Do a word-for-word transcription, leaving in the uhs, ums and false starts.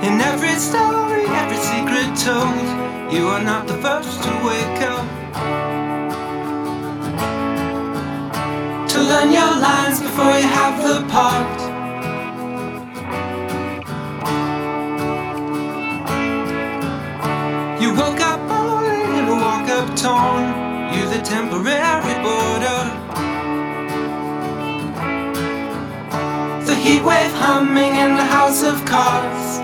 In every story, every secret told, you are not the first to wake up, to learn your lines before you have the part. You woke up bored in a walk-up tone, you the temporary border, the heat wave humming in the house of cards.